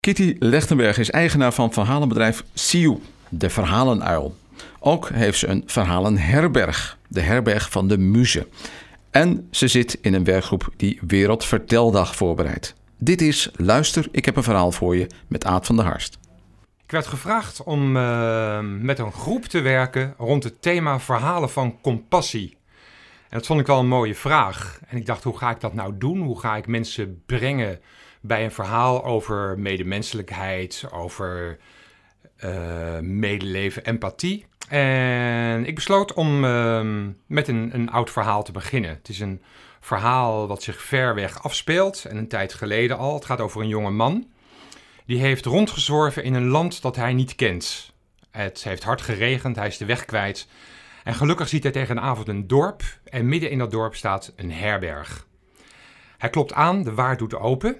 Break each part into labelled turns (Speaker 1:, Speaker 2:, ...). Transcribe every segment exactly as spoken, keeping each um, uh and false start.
Speaker 1: Kitty Lechtenberg is eigenaar van verhalenbedrijf Siu, de Verhalenuil. Ook heeft ze een verhalenherberg, de herberg van de muze. En ze zit in een werkgroep die Wereldverteldag voorbereidt. Dit is Luister, ik heb een verhaal voor je met Aad van der Harst.
Speaker 2: Ik werd gevraagd om uh, met een groep te werken rond het thema verhalen van compassie. En dat vond ik wel een mooie vraag. En ik dacht, hoe ga ik dat nou doen? Hoe ga ik mensen brengen bij een verhaal over medemenselijkheid, over uh, medeleven, empathie? En ik besloot om uh, met een, een oud verhaal te beginnen. Het is een verhaal wat zich ver weg afspeelt en een tijd geleden al. Het gaat over een jonge man. Die heeft rondgezworven in een land dat hij niet kent. Het heeft hard geregend, hij is de weg kwijt. En gelukkig ziet hij tegen de avond een dorp. En midden in dat dorp staat een herberg. Hij klopt aan, de waard doet open.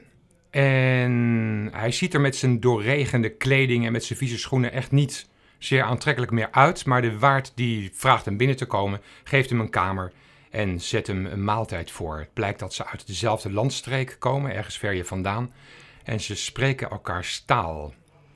Speaker 2: En hij ziet er met zijn doorregende kleding en met zijn vieze schoenen echt niet zeer aantrekkelijk meer uit. Maar de waard die vraagt hem binnen te komen, geeft hem een kamer en zet hem een maaltijd voor. Het blijkt dat ze uit dezelfde landstreek komen, ergens ver je vandaan. En ze spreken elkaars taal.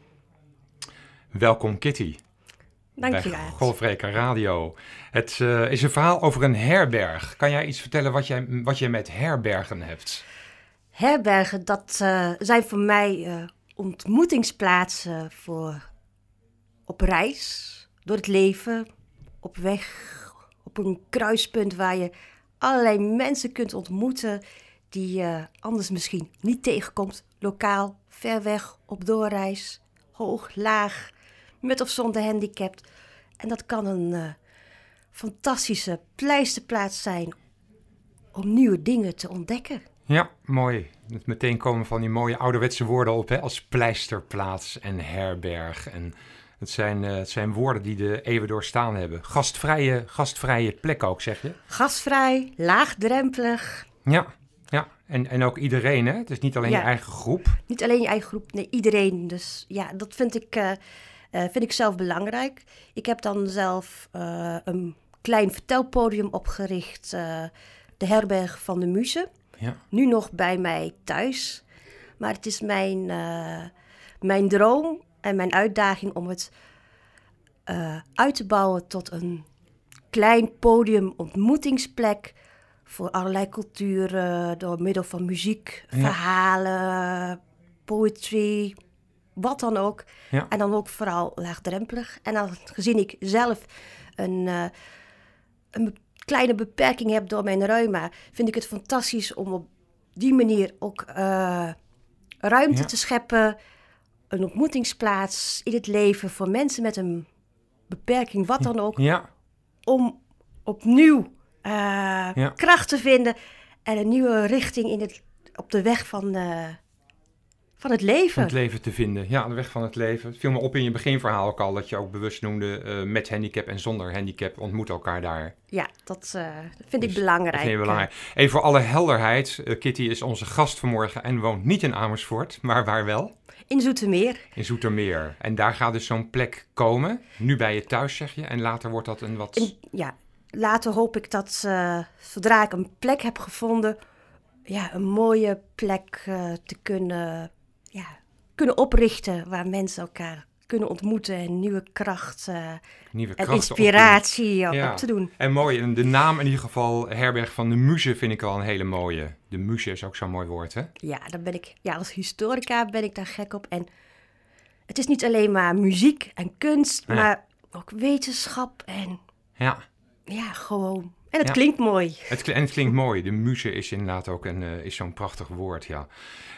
Speaker 2: Welkom Kitty.
Speaker 3: Dank je
Speaker 2: bij
Speaker 3: wel.
Speaker 2: Golfreker Radio. Het uh, is een verhaal over een herberg. Kan jij iets vertellen wat jij, wat jij met herbergen hebt?
Speaker 3: Herbergen, dat uh, zijn voor mij uh, ontmoetingsplaatsen voor op reis, door het leven, op weg, op een kruispunt waar je allerlei mensen kunt ontmoeten die je anders misschien niet tegenkomt. Lokaal, ver weg, op doorreis, hoog, laag, met of zonder handicap. En dat kan een uh, fantastische pleisterplaats zijn om nieuwe dingen te ontdekken.
Speaker 2: Ja, mooi. Het meteen komen van die mooie ouderwetse woorden op, hè, als pleisterplaats en herberg. En het zijn, uh, het zijn woorden die de eeuwen doorstaan hebben. Gastvrije, gastvrije plek ook, zeg je?
Speaker 3: Gastvrij, laagdrempelig.
Speaker 2: Ja, ja. En, en ook iedereen, hè? Het is niet alleen
Speaker 3: Ja.
Speaker 2: je eigen groep.
Speaker 3: Niet alleen je eigen groep, nee, iedereen. Dus ja, dat vind ik, uh, uh, vind ik zelf belangrijk. Ik heb dan zelf uh, een klein vertelpodium opgericht, uh, de herberg van de muze.
Speaker 2: Ja.
Speaker 3: Nu nog bij mij thuis. Maar het is mijn, uh, mijn droom en mijn uitdaging om het uh, uit te bouwen tot een klein podium, ontmoetingsplek voor allerlei culturen, door middel van muziek,
Speaker 2: Ja.
Speaker 3: verhalen, poetry, wat dan ook.
Speaker 2: Ja.
Speaker 3: En dan ook vooral laagdrempelig. En dan, gezien ik zelf een, uh, een be- kleine beperking heb door mijn reuma, vind ik het fantastisch om op die manier ook uh, ruimte
Speaker 2: Ja.
Speaker 3: te scheppen, een ontmoetingsplaats in het leven voor mensen met een beperking, wat dan ook,
Speaker 2: Ja.
Speaker 3: om opnieuw Uh,
Speaker 2: Ja.
Speaker 3: kracht te vinden en een nieuwe richting in het, op de weg van, uh, van het leven.
Speaker 2: Van het leven te vinden. Ja, de weg van het leven. Het viel me op in je beginverhaal ook al, dat je ook bewust noemde, uh, met handicap en zonder handicap ontmoeten elkaar daar.
Speaker 3: Ja, dat, uh, dat vind
Speaker 2: Dus
Speaker 3: ik belangrijk.
Speaker 2: Dat vind je belangrijk. Even voor alle helderheid, uh, Kitty is onze gast vanmorgen en woont niet in Amersfoort, maar waar wel?
Speaker 3: In Zoetermeer.
Speaker 2: In Zoetermeer. En daar gaat dus zo'n plek komen. Nu bij je thuis, zeg je. En later wordt dat een wat...
Speaker 3: En, ja, later hoop ik dat uh, zodra ik een plek heb gevonden, ja, een mooie plek uh, te kunnen, ja, kunnen oprichten waar mensen elkaar kunnen ontmoeten en nieuwe kracht uh,
Speaker 2: Nieuwe
Speaker 3: en
Speaker 2: krachten
Speaker 3: inspiratie
Speaker 2: opdoen.
Speaker 3: op,
Speaker 2: Ja.
Speaker 3: op te doen.
Speaker 2: En mooi, en de naam in ieder geval, Herberg van de Muze, vind ik al een hele mooie. De muze is ook zo'n mooi woord, hè?
Speaker 3: Ja, daar ben ik, ja, als historica ben ik daar gek op. En het is niet alleen maar muziek en kunst,
Speaker 2: Nee.
Speaker 3: maar ook wetenschap en
Speaker 2: Ja.
Speaker 3: ja, gewoon. En het
Speaker 2: Ja.
Speaker 3: klinkt mooi.
Speaker 2: Het, kl- en het klinkt mooi. De muze is inderdaad ook een, uh, is zo'n prachtig woord, ja.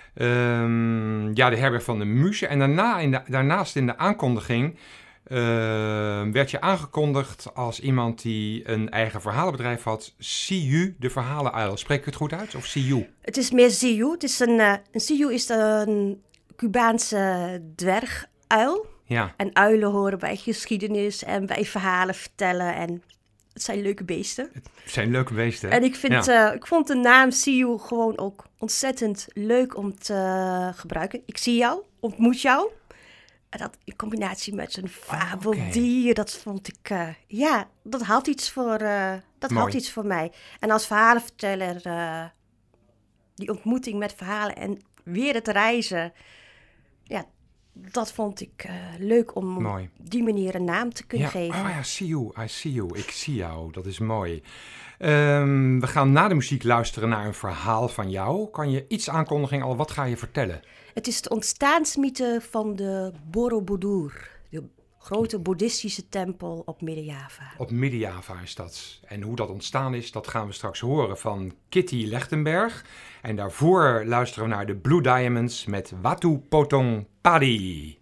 Speaker 2: Um, ja, de herberg van de muze. En daarna in de, daarnaast in de aankondiging uh, werd je aangekondigd als iemand die een eigen verhalenbedrijf had. Siu, de Verhalenuil. Spreek ik het goed uit? Of Siu?
Speaker 3: Het is meer Siu. Het is een, uh, een Siu is een Cubaanse dwerguil.
Speaker 2: Ja.
Speaker 3: En uilen horen bij geschiedenis en bij verhalen vertellen. En het zijn leuke beesten.
Speaker 2: Het zijn leuke beesten.
Speaker 3: En ik, vind,
Speaker 2: Ja.
Speaker 3: uh, ik vond de naam Siu gewoon ook ontzettend leuk om te uh, gebruiken. Ik zie jou, ontmoet jou. En dat in combinatie met zijn fabeldier,
Speaker 2: okay.
Speaker 3: dat vond ik... Uh, ja, dat had iets voor, uh, dat
Speaker 2: Mooi.
Speaker 3: had iets voor mij. En als verhalenverteller, uh, die ontmoeting met verhalen en weer het reizen... ja, dat vond ik uh, leuk om
Speaker 2: mooi.
Speaker 3: op die manier een naam te kunnen
Speaker 2: ja.
Speaker 3: geven.
Speaker 2: Oh ja, see you, I see you, ik zie jou, dat is mooi. Um, we gaan na de muziek luisteren naar een verhaal van jou. Kan je iets aankondigen al, wat ga je vertellen?
Speaker 3: Het is de ontstaansmythe van de Borobudur, de grote boeddhistische tempel op Midden-Java.
Speaker 2: Op Midden-Java is dat. En hoe dat ontstaan is, dat gaan we straks horen van Kitty Lechtenberg. En daarvoor luisteren we naar de Blue Diamonds met Watu Potong Padi.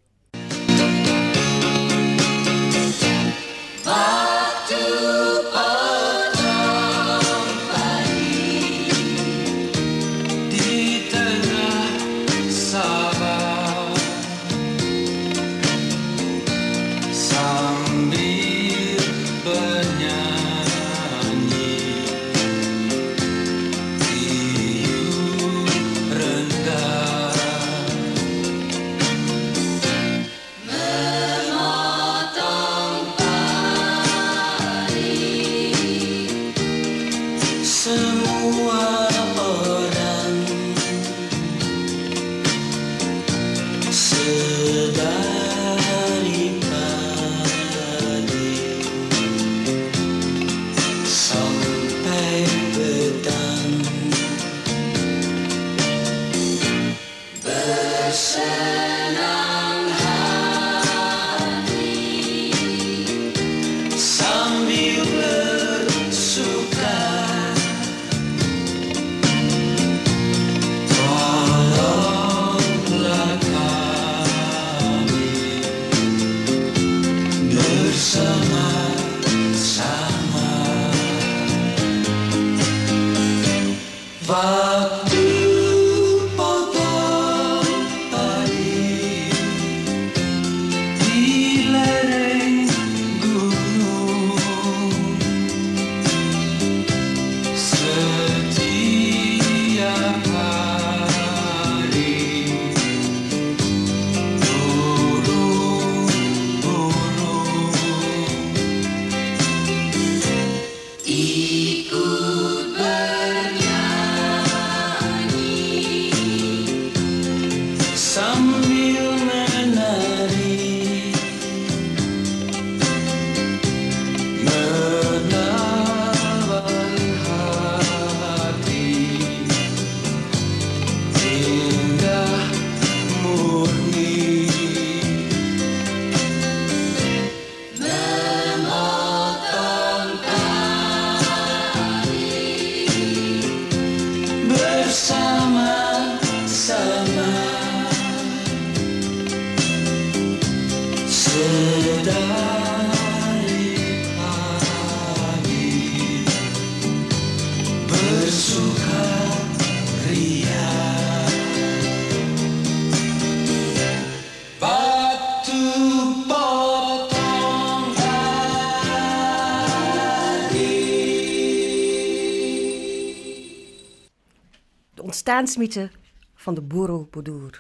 Speaker 3: Ontstaansmythe van de Borobudur.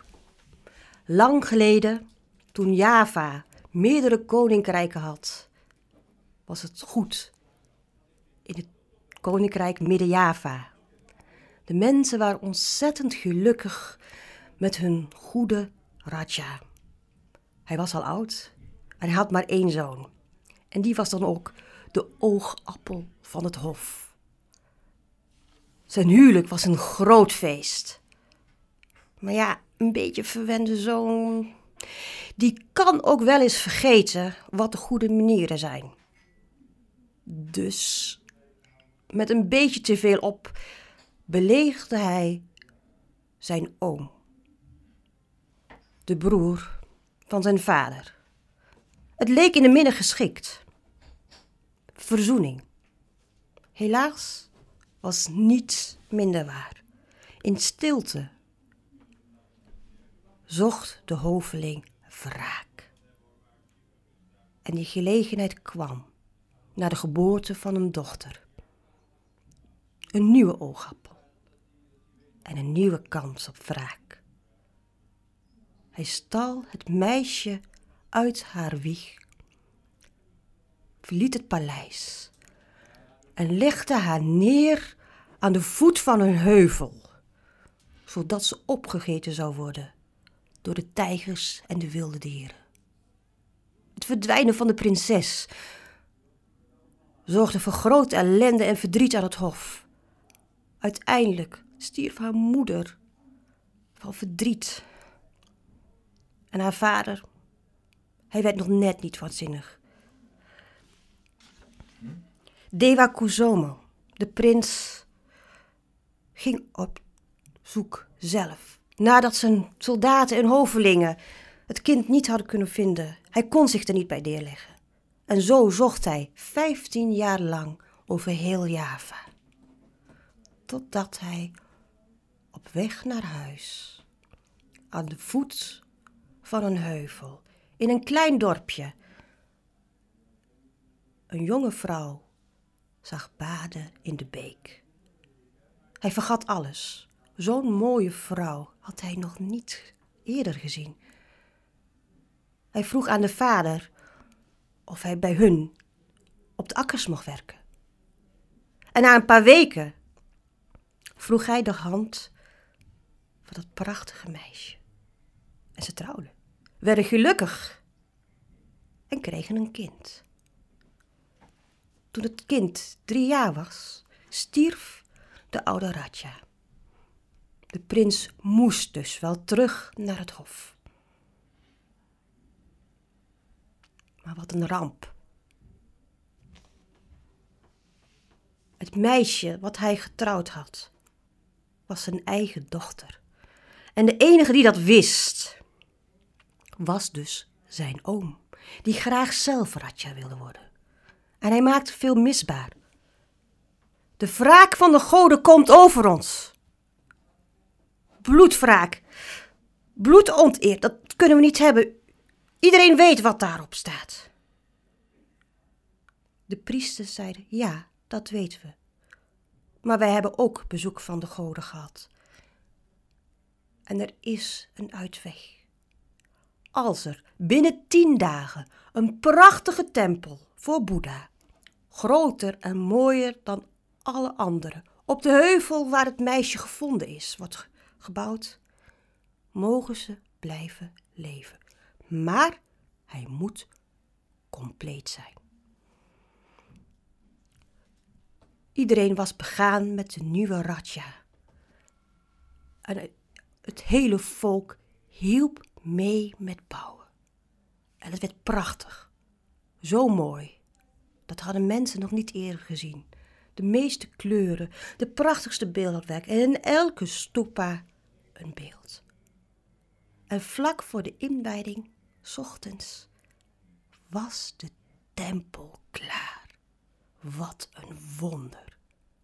Speaker 3: Lang geleden, toen Java meerdere koninkrijken had, was het goed in het koninkrijk Midden-Java. De mensen waren ontzettend gelukkig met hun goede Raja. Hij was al oud en hij had maar één zoon. En die was dan ook de oogappel van het hof. Zijn huwelijk was een groot feest. Maar ja, een beetje verwende zoon, die kan ook wel eens vergeten wat de goede manieren zijn. Dus met een beetje te veel op beledigde hij zijn oom, de broer van zijn vader. Het leek in de midden geschikt. Verzoening. Helaas was niets minder waar. In stilte zocht de hoveling wraak. En die gelegenheid kwam na de geboorte van een dochter. Een nieuwe oogappel en een nieuwe kans op wraak. Hij stal het meisje uit haar wieg, verliet het paleis en legde haar neer aan de voet van een heuvel, zodat ze opgegeten zou worden door de tijgers en de wilde dieren. Het verdwijnen van de prinses zorgde voor grote ellende en verdriet aan het hof. Uiteindelijk stierf haar moeder van verdriet. En haar vader, hij werd nog net niet waanzinnig. Dewa Kusumo, de prins, ging op zoek zelf. Nadat zijn soldaten en hovelingen het kind niet hadden kunnen vinden. Hij kon zich er niet bij neerleggen. En zo zocht hij vijftien jaar lang over heel Java. Totdat hij op weg naar huis, aan de voet van een heuvel, in een klein dorpje, een jonge vrouw zag baden in de beek. Hij vergat alles. Zo'n mooie vrouw had hij nog niet eerder gezien. Hij vroeg aan de vader of hij bij hun op de akkers mocht werken. En na een paar weken vroeg hij de hand van dat prachtige meisje. En ze trouwden, werden gelukkig en kregen een kind. Toen het kind drie jaar was, stierf de oude Raja. De prins moest dus wel terug naar het hof. Maar wat een ramp. Het meisje wat hij getrouwd had, was zijn eigen dochter. En de enige die dat wist, was dus zijn oom, die graag zelf Raja wilde worden. En hij maakte veel misbaar. De wraak van de goden komt over ons. Bloedwraak, bloedonteer, dat kunnen we niet hebben. Iedereen weet wat daarop staat. De priesters zeiden, ja, dat weten we. Maar wij hebben ook bezoek van de goden gehad. En er is een uitweg. Als er binnen tien dagen een prachtige tempel voor Boeddha, groter en mooier dan alle andere, op de heuvel waar het meisje gevonden is, wordt gebouwd, mogen ze blijven leven. Maar hij moet compleet zijn. Iedereen was begaan met de nieuwe Raja. En het hele volk hielp mee met bouwen. En het werd prachtig. Zo mooi. Dat hadden mensen nog niet eerder gezien. De meeste kleuren, de prachtigste beeldhouwwerk en in elke stupa een beeld. En vlak voor de inwijding, 's ochtends, was de tempel klaar. Wat een wonder.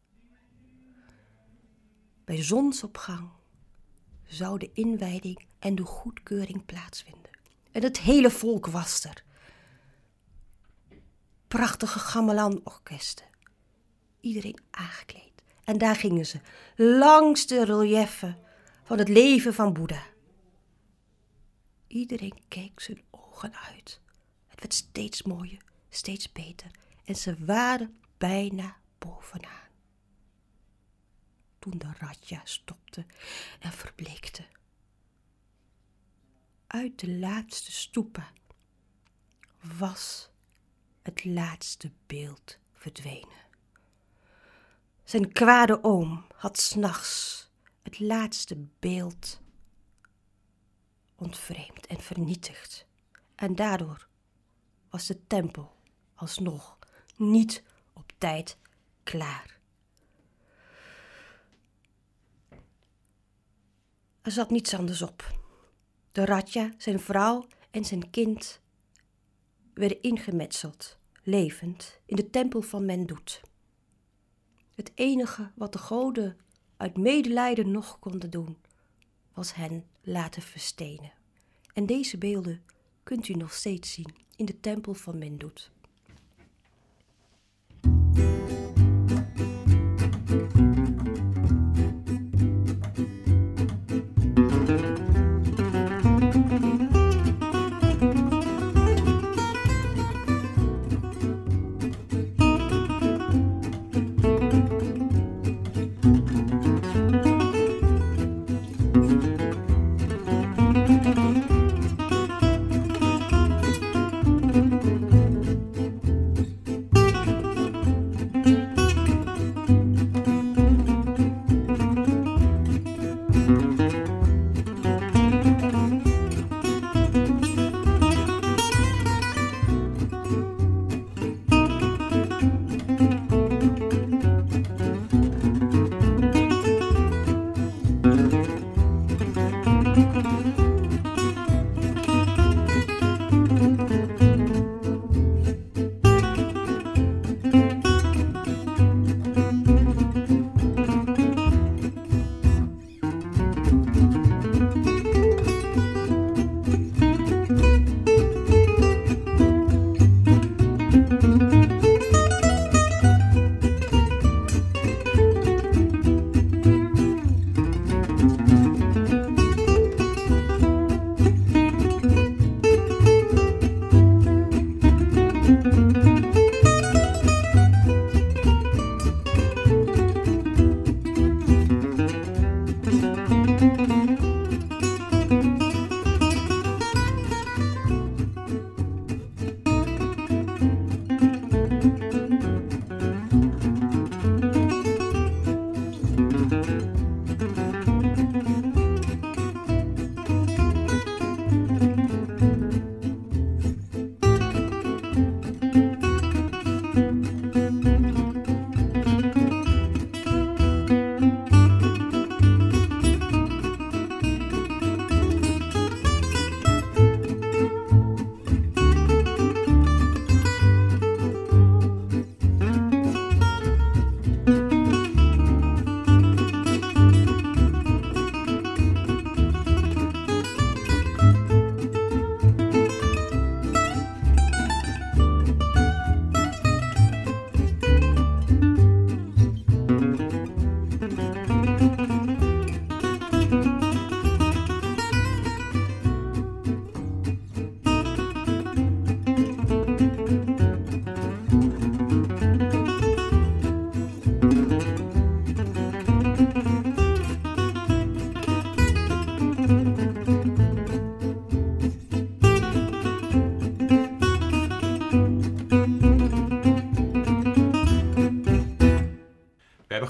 Speaker 3: Bij zonsopgang zou de inwijding en de goedkeuring plaatsvinden. En het hele volk was er. Prachtige gamelan-orkesten. Iedereen aangekleed. En daar gingen ze, langs de relieven van het leven van Boeddha. Iedereen keek zijn ogen uit. Het werd steeds mooier, steeds beter. En ze waren bijna bovenaan. Toen de Raja stopte en verbleekte. Uit de laatste stupa was het laatste beeld verdwenen. Zijn kwade oom had 's nachts het laatste beeld ontvreemd en vernietigd. En daardoor was de tempel alsnog niet op tijd klaar. Er zat niets anders op. De Raja, zijn vrouw en zijn kind werden ingemetseld, levend, in de tempel van Mendut. Het enige wat de goden uit medelijden nog konden doen, was hen laten verstenen. En deze beelden kunt u nog steeds zien in de tempel van Mendut. Thank you.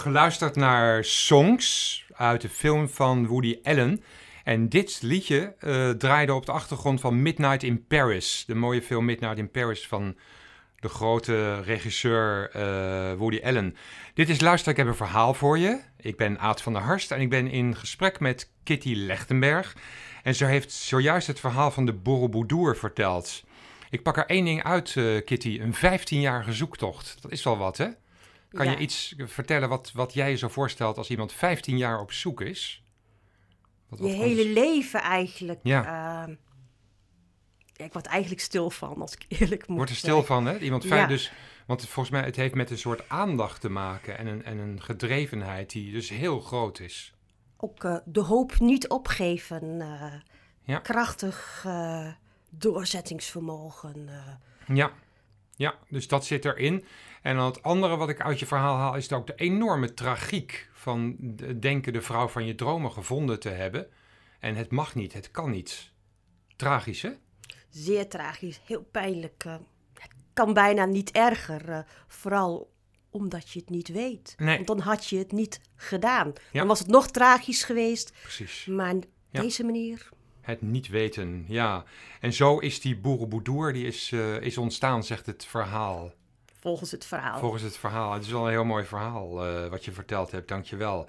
Speaker 2: geluisterd naar songs uit de film van Woody Allen. En dit liedje uh, draaide op de achtergrond van Midnight in Paris. De mooie film Midnight in Paris van de grote regisseur uh, Woody Allen. Dit is Luister, ik heb een verhaal voor je. Ik ben Aad van der Harst en ik ben in gesprek met Kitty Lechtenberg. En ze heeft zojuist het verhaal van de Borobudur verteld. Ik pak er één ding uit, uh, Kitty. Een vijftienjarige zoektocht. Dat is wel wat, hè? Kan
Speaker 3: Ja.
Speaker 2: je iets vertellen wat, wat jij je zo voorstelt als iemand vijftien jaar op zoek is? Wat,
Speaker 3: Je
Speaker 2: wat
Speaker 3: hele
Speaker 2: anders-
Speaker 3: leven eigenlijk.
Speaker 2: Ja.
Speaker 3: Ehm, ja, ik word eigenlijk stil van, als ik eerlijk moet
Speaker 2: Wordt er
Speaker 3: zijn.
Speaker 2: stil van, hè? Iemand vijf,
Speaker 3: Ja.
Speaker 2: dus, want volgens mij het heeft met een soort aandacht te maken en een, en een gedrevenheid die dus heel groot is.
Speaker 3: Ook eh, de hoop niet opgeven. eh,
Speaker 2: Ja.
Speaker 3: Krachtig eh, doorzettingsvermogen. eh.
Speaker 2: Ja. ja, dus dat zit erin. En dan het andere wat ik uit je verhaal haal is ook de enorme tragiek van de- denken de vrouw van je dromen gevonden te hebben. En het mag niet, het kan niet. Tragisch, hè?
Speaker 3: Zeer tragisch, heel pijnlijk. eh. Het kan bijna niet erger. eh, vooral omdat je het niet weet.
Speaker 2: Nee.
Speaker 3: Want dan had je het niet gedaan.
Speaker 2: Ja.
Speaker 3: Dan was het nog tragisch geweest.
Speaker 2: Precies.
Speaker 3: Maar
Speaker 2: Ja.
Speaker 3: deze manier...
Speaker 2: Het niet weten, ja. En zo is die Borobudur, die is, uh, is ontstaan, zegt het verhaal.
Speaker 3: Volgens het verhaal.
Speaker 2: Volgens het verhaal. Het is wel een heel mooi verhaal uh, wat je verteld hebt, dankjewel.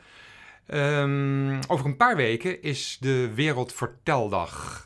Speaker 2: Um, over een paar weken is de Wereldverteldag.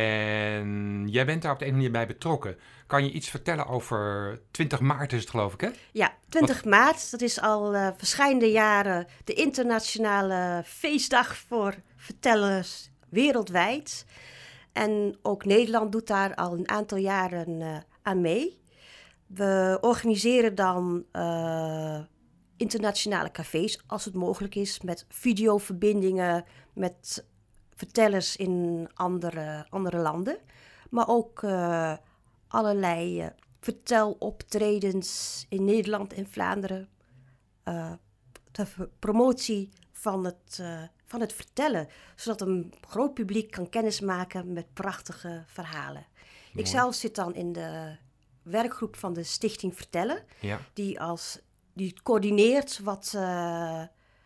Speaker 2: En jij bent daar op de een of andere manier bij betrokken. Kan je iets vertellen over twintig maart is het, geloof ik, hè?
Speaker 3: Ja, twintig maart, dat is al uh, verschillende jaren de internationale feestdag voor vertellers wereldwijd. En ook Nederland doet daar al een aantal jaren uh, aan mee. We organiseren dan uh, internationale cafés, als het mogelijk is, met videoverbindingen met vertellers in andere, andere landen. Maar ook uh, allerlei uh, verteloptredens in Nederland en Vlaanderen. Uh, de promotie van het, uh, van het vertellen, zodat een groot publiek kan kennismaken met prachtige verhalen.
Speaker 2: Mooi.
Speaker 3: Ik zelf zit dan in de werkgroep van de Stichting Vertellen,
Speaker 2: Ja.
Speaker 3: die, als, die coördineert wat... Uh,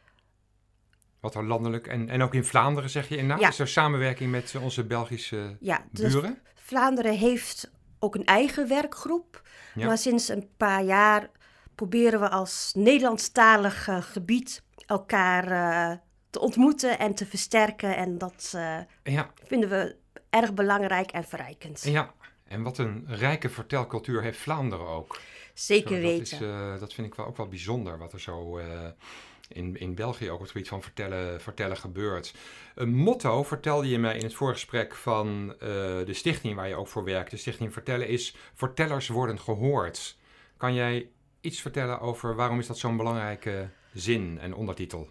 Speaker 2: Wat er landelijk en, en ook in Vlaanderen, zeg je. En nou
Speaker 3: Ja.
Speaker 2: is er samenwerking met onze Belgische
Speaker 3: ja, dus
Speaker 2: buren?
Speaker 3: Vlaanderen heeft ook een eigen werkgroep.
Speaker 2: Ja.
Speaker 3: Maar sinds een paar jaar proberen we als Nederlandstalig uh, gebied elkaar uh, te ontmoeten en te versterken. En dat uh,
Speaker 2: Ja.
Speaker 3: vinden we erg belangrijk en verrijkend.
Speaker 2: Ja, en wat een rijke vertelcultuur heeft Vlaanderen ook.
Speaker 3: Zeker
Speaker 2: Zo, dat
Speaker 3: weten.
Speaker 2: Is, uh, dat vind ik wel ook wel bijzonder, wat er zo uh, in, in België ook op het gebied van vertellen, vertellen gebeurt. Een motto vertelde je mij in het voorgesprek van uh, de stichting waar je ook voor werkt. De stichting Vertellen is: vertellers worden gehoord. Kan jij iets vertellen over waarom is dat zo'n belangrijke zin en ondertitel?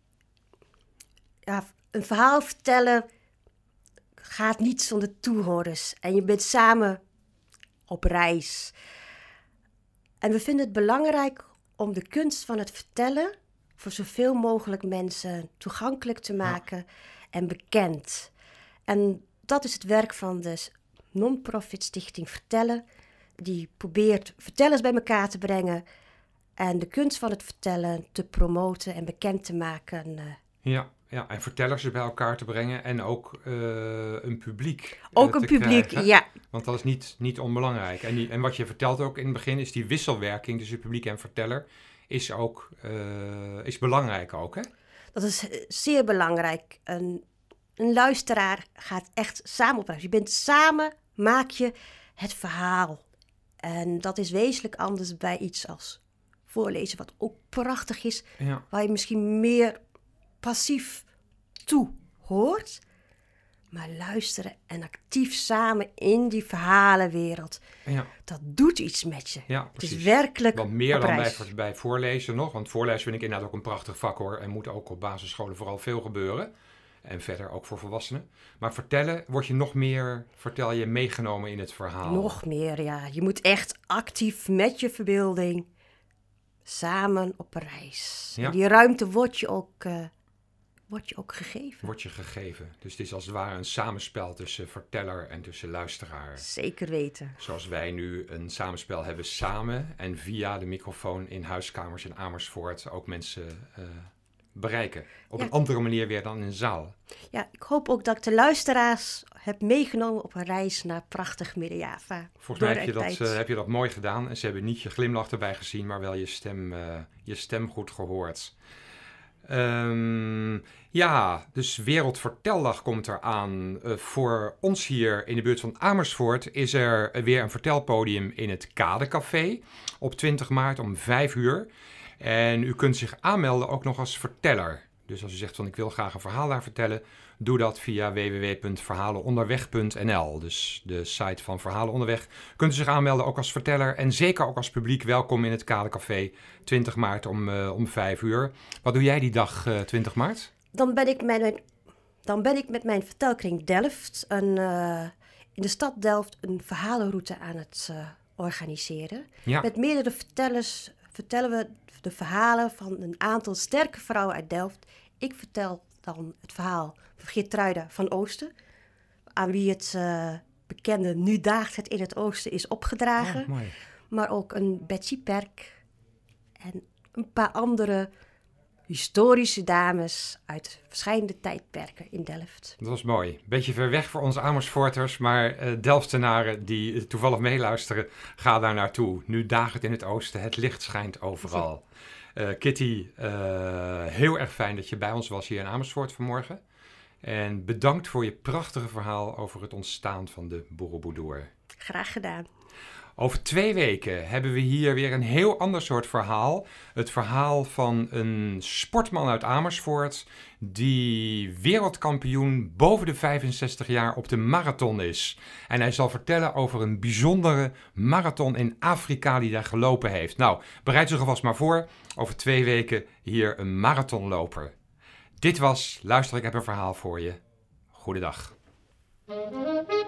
Speaker 3: Ja, een verhaal vertellen gaat niet zonder toehoorders. En je bent samen op reis. En we vinden het belangrijk om de kunst van het vertellen voor zoveel mogelijk mensen toegankelijk te maken ja. en bekend. En dat is het werk van de non-profit Stichting Vertellen, die probeert vertellers bij elkaar te brengen en de kunst van het vertellen te promoten en bekend te maken.
Speaker 2: Ja, ja, en vertellers bij elkaar te brengen en ook uh, een publiek
Speaker 3: Ook
Speaker 2: uh,
Speaker 3: een
Speaker 2: te
Speaker 3: publiek,
Speaker 2: krijgen.
Speaker 3: ja.
Speaker 2: Want dat is niet, niet onbelangrijk. En, die, en wat je vertelt ook in het begin is die wisselwerking tussen publiek en verteller is ook uh, is belangrijk ook, hè?
Speaker 3: Dat is zeer belangrijk. Een, een luisteraar gaat echt samen op reis. Je bent samen, maak je het verhaal. En dat is wezenlijk anders bij iets als voorlezen, wat ook prachtig is.
Speaker 2: Ja.
Speaker 3: Waar je misschien meer passief toe hoort. Maar luisteren en actief samen in die verhalenwereld.
Speaker 2: Ja.
Speaker 3: Dat doet iets met je.
Speaker 2: Ja,
Speaker 3: het is
Speaker 2: precies.
Speaker 3: werkelijk
Speaker 2: Want meer
Speaker 3: op
Speaker 2: dan
Speaker 3: reis.
Speaker 2: bij, bij voorlezen nog. Want voorlezen vind ik inderdaad ook een prachtig vak hoor. En moet ook op basisscholen vooral veel gebeuren. En verder ook voor volwassenen. Maar vertellen, word je nog meer, vertel je, meegenomen in het verhaal.
Speaker 3: Nog meer, ja. Je moet echt actief met je verbeelding samen op reis.
Speaker 2: Ja.
Speaker 3: En die ruimte wordt je ook uh, wordt je ook gegeven.
Speaker 2: Wordt je gegeven. Dus het is als het ware een samenspel tussen verteller en tussen luisteraar.
Speaker 3: Zeker weten.
Speaker 2: Zoals wij nu een samenspel hebben samen en via de microfoon in huiskamers in Amersfoort ook mensen uh, bereiken. Op
Speaker 3: Ja.
Speaker 2: een andere manier weer dan in een zaal.
Speaker 3: Ja, ik hoop ook dat ik de luisteraars heb meegenomen op een reis naar prachtig Midden-Java.
Speaker 2: Volgens mij heb je,
Speaker 3: Door
Speaker 2: dat,
Speaker 3: de tijd.
Speaker 2: uh, heb je dat mooi gedaan. En ze hebben niet je glimlach erbij gezien, maar wel je stem, uh, je stem goed gehoord. Um, ja, dus Wereldverteldag komt eraan. Uh, voor ons hier in de buurt van Amersfoort is er weer een vertelpodium in het Kadecafé op twintig maart om vijf uur. En u kunt zich aanmelden ook nog als verteller. Dus als u zegt van ik wil graag een verhaal daar vertellen, doe dat via w w w punt verhalenonderweg punt n l. Dus de site van Verhalen Onderweg. Kunt u zich aanmelden ook als verteller en zeker ook als publiek. Welkom in het Kadecafé twintig maart om, uh, om vijf uur. Wat doe jij die dag uh, twintig maart?
Speaker 3: Dan ben ik met mijn, dan ben ik met mijn vertelkring Delft een, uh, in de stad Delft een verhalenroute aan het uh, organiseren.
Speaker 2: Ja.
Speaker 3: Met meerdere vertellers vertellen we de verhalen van een aantal sterke vrouwen uit Delft. Ik vertel dan het verhaal van Geertruida van Oosten, aan wie het uh, bekende Nu daagt het in het Oosten is opgedragen.
Speaker 2: Oh, mooi.
Speaker 3: Maar ook een Betsy Perk en een paar andere historische dames uit verschillende tijdperken in Delft.
Speaker 2: Dat was mooi. Beetje ver weg voor onze Amersfoorters, maar uh, Delftenaren die toevallig meeluisteren, ga daar naartoe. Nu daagt het in het oosten, het licht schijnt overal. Uh, Kitty, uh, heel erg fijn dat je bij ons was hier in Amersfoort vanmorgen. En bedankt voor je prachtige verhaal over het ontstaan van de Borobudur.
Speaker 3: Graag gedaan.
Speaker 2: Over twee weken hebben we hier weer een heel ander soort verhaal. Het verhaal van een sportman uit Amersfoort die wereldkampioen boven de vijfenzestig jaar op de marathon is. En hij zal vertellen over een bijzondere marathon in Afrika die daar gelopen heeft. Nou, bereid zich alvast maar voor. Over twee weken hier een marathonloper. Dit was Luister, ik heb een verhaal voor je. Goedendag.